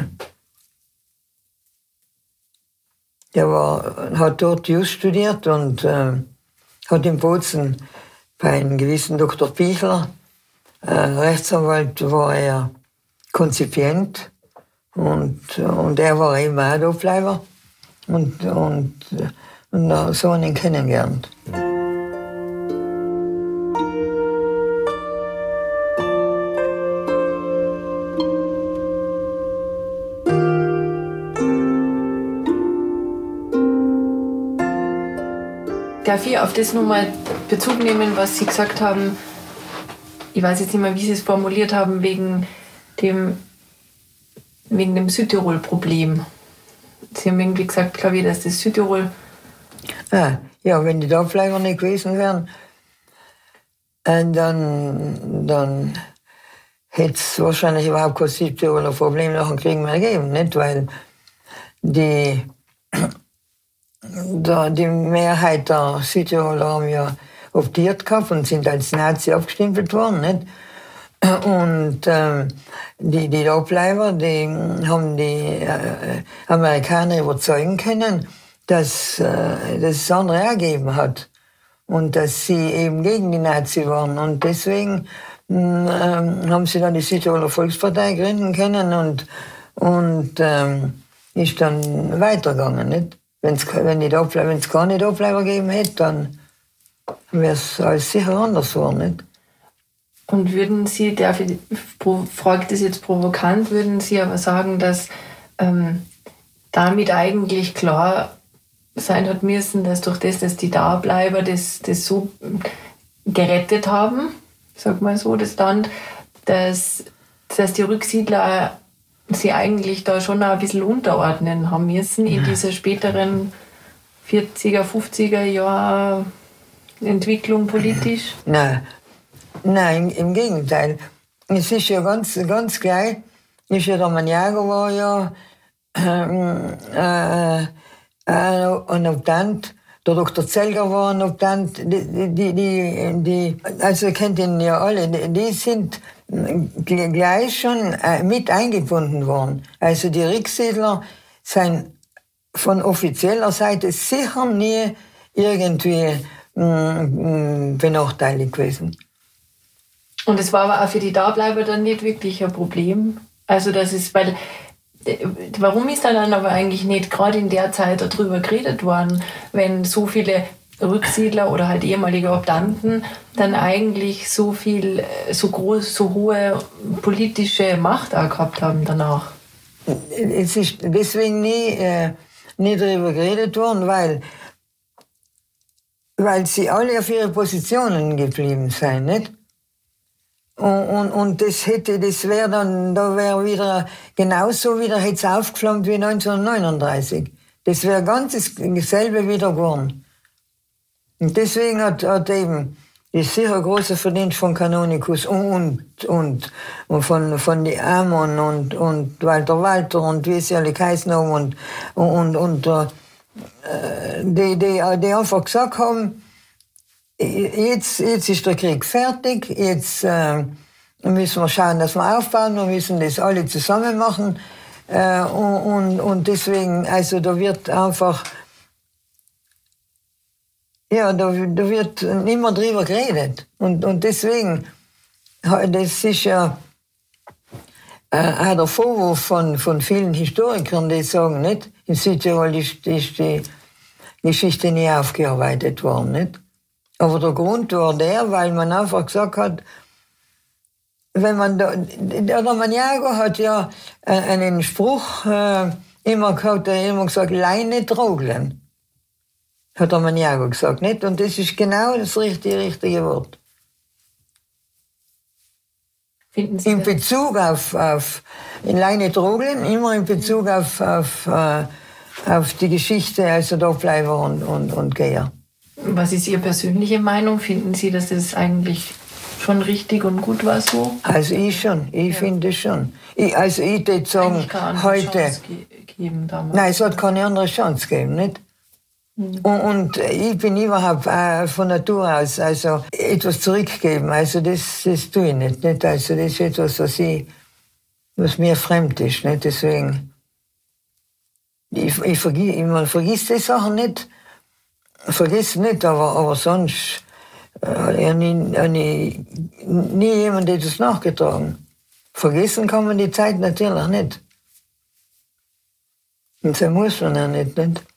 Der hat dort Jus studiert und hat in Bozen bei einem gewissen Dr. Pichler, Rechtsanwalt, war er Konzipient und er war eben auch Dorfleiber und so haben ihn kennengelernt. Darf ich auf das nochmal Bezug nehmen, was Sie gesagt haben? Ich weiß jetzt nicht mehr, wie Sie es formuliert haben, wegen dem Südtirol-Problem. Sie haben irgendwie gesagt, glaube ich, dass das Südtirol... Ja, wenn die Dorfleiber nicht gewesen wären, dann hätte es wahrscheinlich überhaupt kein Südtiroler Problem nach dem Krieg mehr gegeben, nicht? Weil die Mehrheit der Südtiroler haben ja optiert gehabt und sind als Nazi abgestempelt worden, nicht? Und die Dorfleiber, die haben die Amerikaner überzeugen können, dass es andere auch gegeben hat und dass sie eben gegen die Nazi waren. Und deswegen haben sie dann die Südtiroler Volkspartei gründen können und ist dann weitergegangen, nicht? Wenn es keine Dorfleiber gegeben hätte, dann wäre es alles sicher anders geworden, nicht? Und würden Sie, frage das jetzt provokant, würden Sie aber sagen, dass damit eigentlich klar sein hat müssen, dass durch das, dass die Dableiber das so gerettet haben, sag mal so, das Land, dass die Rücksiedler sie eigentlich da schon ein bisschen unterordnen haben müssen in dieser späteren 40er, 50er Jahre Entwicklung politisch? Nein, im Gegenteil. Es ist ja ganz gleich, der Maniago war ja ein Obdant, der Dr. Zelger war ein Obdant, also ihr kennt ihn ja alle, die sind gleich schon mit eingebunden worden. Also die Rücksiedler sind von offizieller Seite sicher nie irgendwie benachteiligt gewesen. Und es war aber auch für die Dableiber dann nicht wirklich ein Problem. Also das ist, weil warum ist da dann aber eigentlich nicht gerade in der Zeit darüber geredet worden, wenn so viele Rücksiedler oder halt ehemalige Optanten dann eigentlich so viel, so hohe politische Macht auch gehabt haben danach? Es ist deswegen nie darüber geredet worden, weil sie alle auf ihre Positionen geblieben sind, nicht? Und das wäre dann, da wäre wieder genauso wieder, hätte es aufgeflammt wie 1939. Das wäre ganz dasselbe wieder geworden. Und deswegen hat eben, das ist sicher ein großer Verdienst von Kanonikus und von die Amon und Walter und wie sie alle geheißen haben und die einfach gesagt haben, jetzt ist der Krieg fertig, jetzt müssen wir schauen, dass wir aufbauen, wir müssen das alle zusammen machen und deswegen, also da wird einfach, ja, da wird nicht mehr drüber geredet. Und deswegen, das ist ja auch der Vorwurf von vielen Historikern, die sagen, nicht, in Südtirol ist die Geschichte nie aufgearbeitet worden, nicht? Aber der Grund war der, weil man einfach gesagt hat, wenn man der Maniago hat ja einen Spruch immer gehabt, der immer gesagt, Leine trogeln. Hat der Maniago gesagt, nicht? Und das ist genau das richtige Wort. Finden Sie in Bezug auf Leine trogeln, immer in Bezug auf die Geschichte, also Dorfbleiber und Geher. Was ist Ihre persönliche Meinung? Finden Sie, dass das eigentlich schon richtig und gut war so? Also ich schon, ich finde es schon. Ich würde sagen, heute... Geben damals. Nein, es hat keine andere Chance gegeben, nicht? Und ich bin überhaupt von Natur aus, also etwas zurückgeben, also das tue ich nicht, also das ist etwas, was mir fremd ist, nicht? Deswegen, man vergisst die Sachen nicht, aber sonst nie jemand hat das nachgetragen. Vergessen kann man die Zeit natürlich nicht. Und so muss man ja nicht?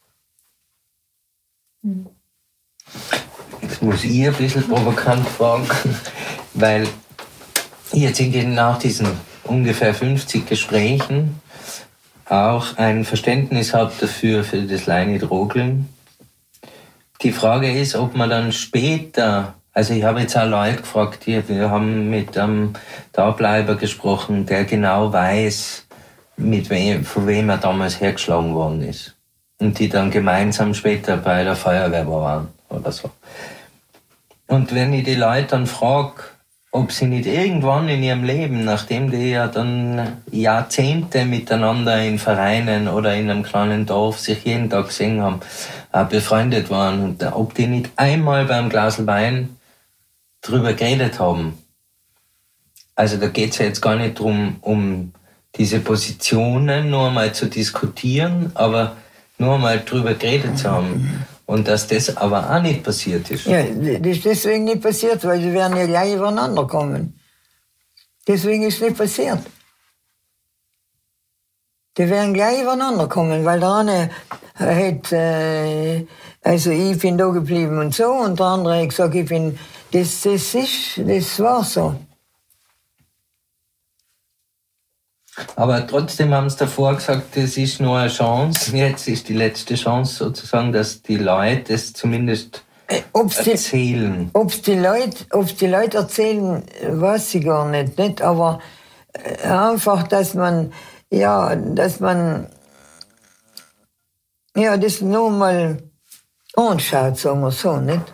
Jetzt muss ich ein bisschen provokant fragen, weil ich jetzt nach diesen ungefähr 50 Gesprächen auch ein Verständnis habe dafür, für das Leine-Trogeln. Die Frage ist, ob man dann später, also ich habe jetzt auch Leute gefragt, wir haben mit einem Dableiber gesprochen, der genau weiß, von wem er damals hergeschlagen worden ist. Und die dann gemeinsam später bei der Feuerwehr waren oder so. Und wenn ich die Leute dann frage, ob sie nicht irgendwann in ihrem Leben, nachdem die ja dann Jahrzehnte miteinander in Vereinen oder in einem kleinen Dorf sich jeden Tag gesehen haben, befreundet waren, und ob die nicht einmal beim Glas Wein drüber geredet haben. Also da geht es ja jetzt gar nicht darum, um diese Positionen nur einmal zu diskutieren, aber nur einmal drüber geredet zu haben. Und dass das aber auch nicht passiert ist. Ja, das ist deswegen nicht passiert, weil sie werden ja gleich übereinander kommen. Deswegen ist es nicht passiert. Die werden gleich übereinander kommen, weil der eine hat, also ich bin da geblieben und so, und der andere hat gesagt, das war so. Aber trotzdem haben sie davor gesagt, das ist nur eine Chance. Jetzt ist die letzte Chance sozusagen, dass die Leute es zumindest erzählen. Ob die Leute erzählen, weiß ich gar nicht, aber einfach, dass man das nur mal anschaut, sagen wir so, nicht?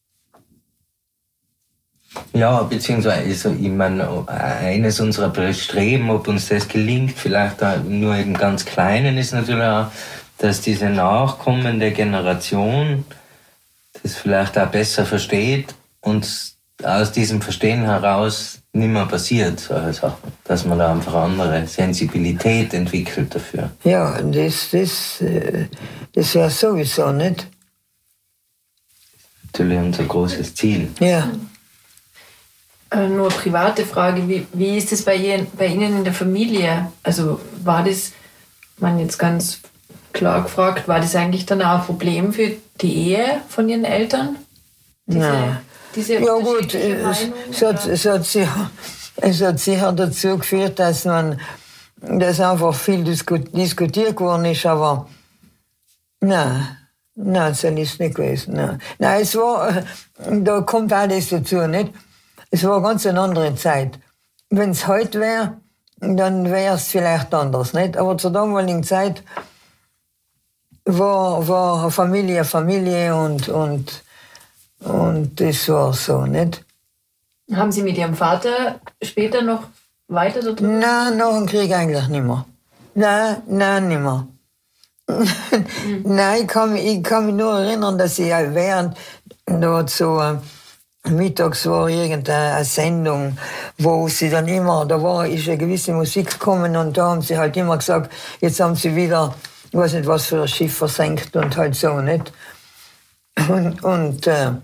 Ja, beziehungsweise, ich meine, eines unserer Bestreben, ob uns das gelingt, vielleicht auch nur im ganz Kleinen, ist natürlich auch, dass diese nachkommende Generation das vielleicht auch besser versteht und aus diesem Verstehen heraus nicht mehr passiert, solche Sachen. Dass man da einfach andere Sensibilität entwickelt dafür. Ja, das wäre sowieso, nicht? Natürlich unser großes Ziel. Ja. Nur eine private Frage, wie ist es bei Ihnen in der Familie? Also war das man jetzt ganz klar gefragt, war das eigentlich dann auch ein Problem für die Ehe von Ihren Eltern? Diese ja gut, es hat sicher dazu geführt, dass einfach viel diskutiert worden ist, aber nein, das ist nicht gewesen. Nein, es war, da kommt alles dazu, nicht? Es war ganz eine andere Zeit. Wenn es heute wäre, dann wäre es vielleicht anders, nicht? Aber zur damaligen Zeit war Familie und das war so, nicht? Haben Sie mit Ihrem Vater später noch weiter so drüber? Nein, nach dem Krieg eigentlich nicht mehr. Nein, nicht mehr. Nein, ich kann mich nur erinnern, dass ich während dort so mittags war irgendeine Sendung, wo sie dann immer, ist eine gewisse Musik gekommen und da haben sie halt immer gesagt, jetzt haben sie wieder, ich weiß nicht was für ein Schiff versenkt und halt so, nicht? Und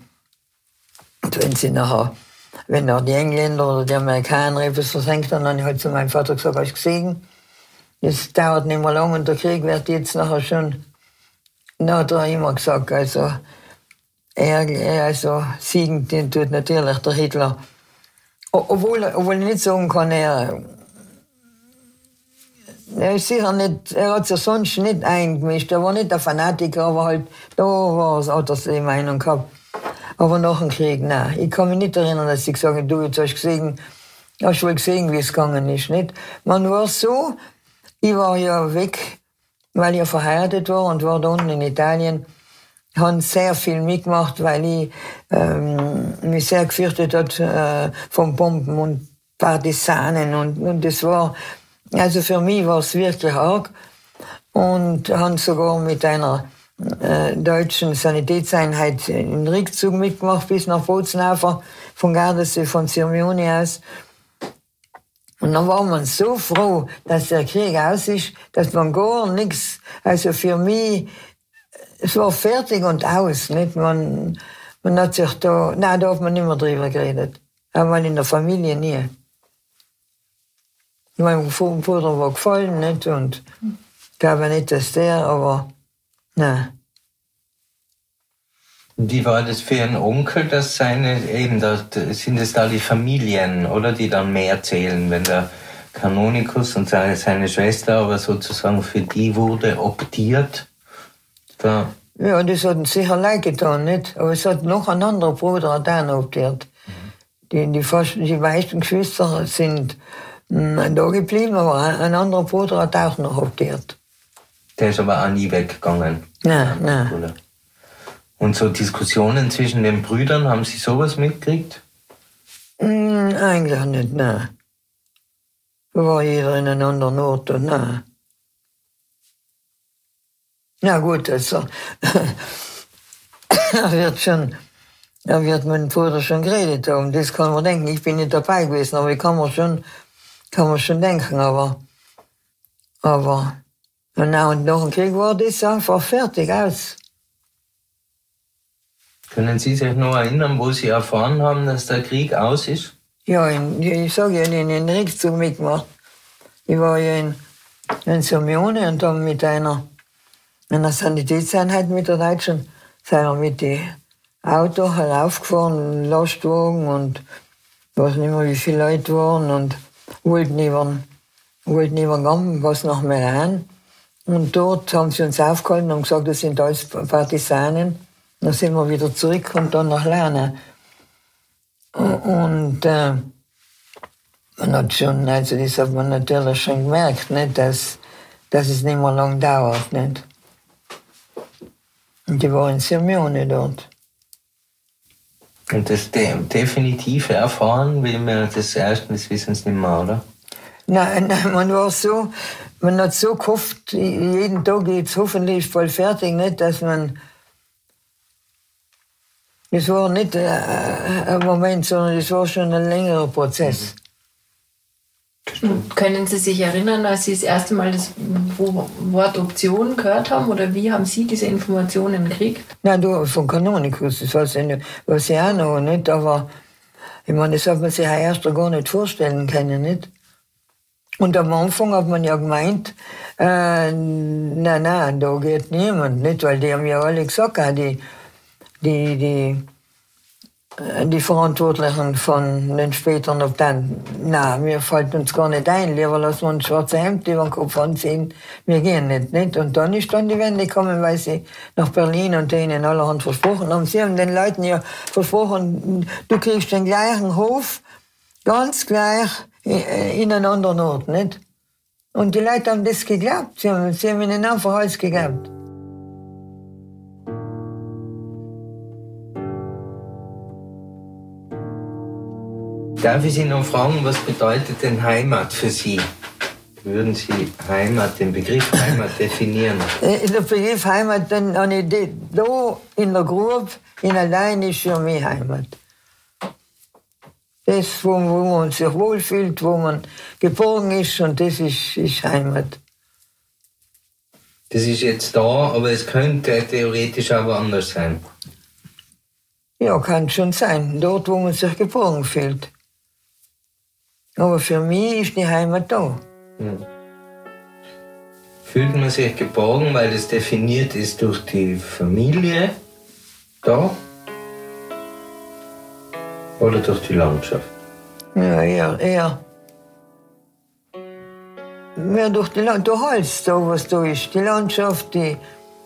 wenn die Engländer oder die Amerikaner etwas versenkt haben, dann habe ich halt zu meinem Vater gesagt, hast du gesehen? Das dauert nicht mehr lang und der Krieg wird jetzt nachher schon, dann hat er immer gesagt, also siegen den tut natürlich der Hitler. Obwohl ich nicht sagen kann, er ist sicher nicht, er hat sich sonst nicht eingemischt, er war nicht der Fanatiker, aber halt, da hat er die Meinung gehabt. Aber nach dem Krieg, nein. Ich kann mich nicht erinnern, dass ich gesagt habe, du, jetzt hast du wohl gesehen, wie es gegangen ist, nicht? Man war so, ich war ja weg, weil ich verheiratet war und war da unten in Italien. Ich habe sehr viel mitgemacht, weil ich mich sehr gefürchtet hat von Bomben und Partisanen und das war, also für mich war es wirklich arg und habe sogar mit einer deutschen Sanitätseinheit einen Rückzug mitgemacht bis nach Bozenhafen von Gardasee, von Sirmione aus. Und dann war man so froh, dass der Krieg aus ist, dass man gar nichts, also für mich, es war fertig und aus, nicht? Man hat sich da hat man nicht mehr drüber geredet. Einmal in der Familie nie. Mein Bruder war gefallen, nicht? Und ich glaube nicht, dass aber nein. Wie war das für Ihren Onkel, dass sind es da die Familien, oder, die dann mehr zählen, wenn der Kanonikus und seine Schwester aber sozusagen für die wurde optiert? Ja, das hat sicher leid getan, nicht? Aber es hat noch ein anderer Bruder dann optiert. Die meisten Geschwister sind da geblieben, aber ein anderer Bruder hat auch noch optiert. Der ist aber auch nie weggegangen. Nein. Und so Diskussionen zwischen den Brüdern, haben Sie sowas mitgekriegt? Eigentlich nicht, nein. Da war jeder in einem anderen Ort und nein. Na gut, also, da wird mein Bruder schon geredet haben, das kann man denken. Ich bin nicht dabei gewesen, aber ich kann man schon denken, aber und nach dem Krieg war das einfach fertig aus. Können Sie sich noch erinnern, wo Sie erfahren haben, dass der Krieg aus ist? Ja, ich sage ja, ich habe einen Rückzug mitgemacht. Ich war ja in Sirmione und dann mit einer Sanitätseinheit mit der Deutschen, sind wir mit den Autos heraufgefahren, Lastwagen und ich weiß nicht mehr, wie viele Leute waren und wollten über Gamm, was nach Meran. Und dort haben sie uns aufgehalten und gesagt, das sind alles Partisanen. Dann sind wir wieder zurück und dann nach Lerna. Und man hat schon, also das hat man natürlich schon gemerkt, nicht, dass es nicht mehr lang dauert. Nicht? Und die waren in Sirmione dort. Und das definitive Erfahren, wie wir das wissen Sie nicht mehr, oder? Nein, man hat so gehofft, jeden Tag geht's hoffentlich voll fertig, nicht, dass man. Es war nicht ein Moment, sondern es war schon ein längerer Prozess. Können Sie sich erinnern, als Sie das erste Mal das Wort Option gehört haben, oder wie haben Sie diese Informationen gekriegt? Nein, du, von Kanonikus, das weiß ich auch noch nicht, aber ich meine, das hat man sich erst gar nicht vorstellen können, nicht? Und am Anfang hat man ja gemeint, nein, da geht niemand, nicht, weil die haben ja alle gesagt, die Verantwortlichen von den späteren Obdanten, wir fallen uns gar nicht ein, lieber lassen wir ein schwarzes Hemd über den Kopf anziehen, wir gehen nicht. Und dann ist dann die Wende gekommen, weil sie nach Berlin und denen allerhand versprochen haben. Sie haben den Leuten ja versprochen, du kriegst den gleichen Hof, ganz gleich, in einen anderen Ort, nicht? Und die Leute haben das geglaubt, sie haben ihnen einfach alles geglaubt. Darf ich Sie noch fragen, was bedeutet denn Heimat für Sie? Würden Sie den Begriff Heimat definieren? Der Begriff Heimat, da in der Grube, in allein ist für mich Heimat. Das, wo man sich wohlfühlt, wo man geborgen ist, und das ist Heimat. Das ist jetzt da, aber es könnte theoretisch auch woanders sein. Ja, kann schon sein, dort, wo man sich geborgen fühlt. Aber für mich ist die Heimat da. Fühlt man sich geborgen, weil das definiert ist durch die Familie da? Oder durch die Landschaft? Ja, eher. Mehr durch die Landschaft, durch alles, da, was da ist. Die Landschaft, der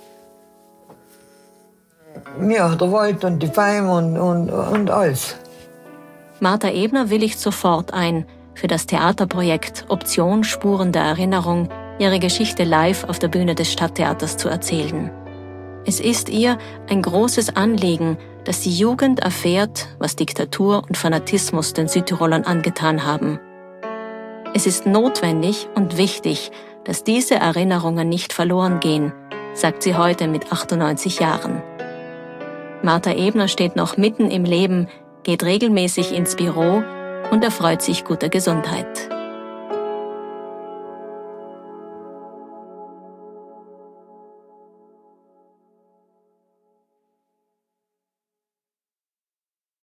Wald und die Bäume und alles. Martha Ebner willigt sofort ein, für das Theaterprojekt Option Spuren der Erinnerung ihre Geschichte live auf der Bühne des Stadttheaters zu erzählen. Es ist ihr ein großes Anliegen, dass die Jugend erfährt, was Diktatur und Fanatismus den Südtirolern angetan haben. Es ist notwendig und wichtig, dass diese Erinnerungen nicht verloren gehen, sagt sie heute mit 98 Jahren. Martha Ebner steht noch mitten im Leben, geht regelmäßig ins Büro und erfreut sich guter Gesundheit.